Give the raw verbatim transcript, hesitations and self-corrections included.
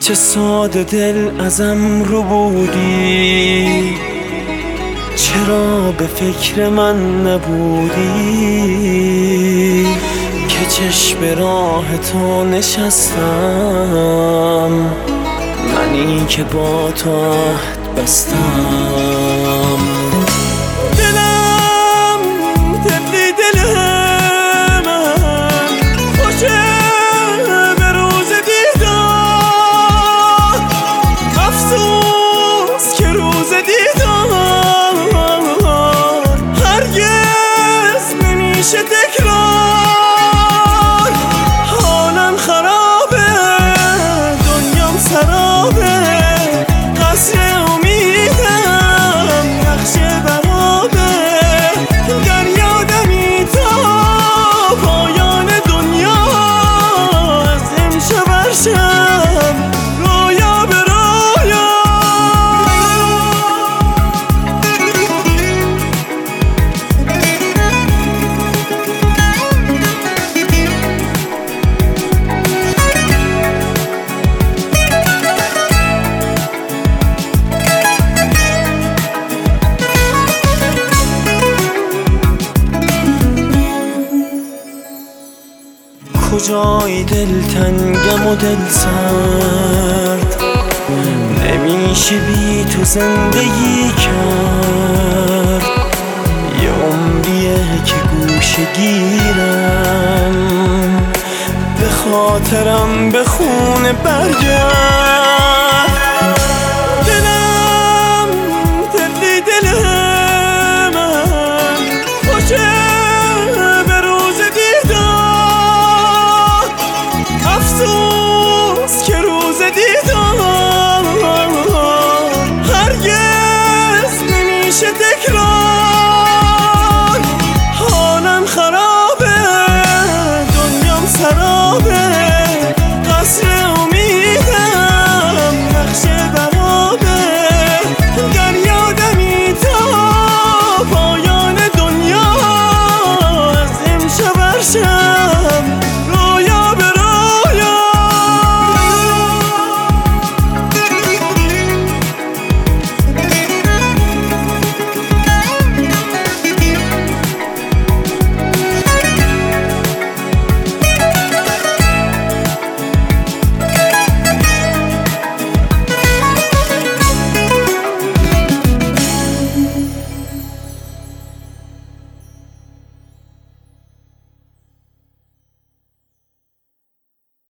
چه ساده دل ازم رو بودی، چرا به فکر من نبودی که چشم راه تو نشستم، منی که با تو عهد بستم. دلم دلی دل من خوشه به روز دیدار، افسوس که روز دیدار هرگز نمیشه تکرار. حالم خرابه، دنیام سرابه، قصر امیدم نقش برابه، در یادمی تا پایان دنیا، از امشب هر شب رویا به رویا. کجای دلتنگم و دل سرد، نمیشه بی تو زندگی کرد. یه عمریه که گوشه گیرم، به خاطرم به خونه برگرد.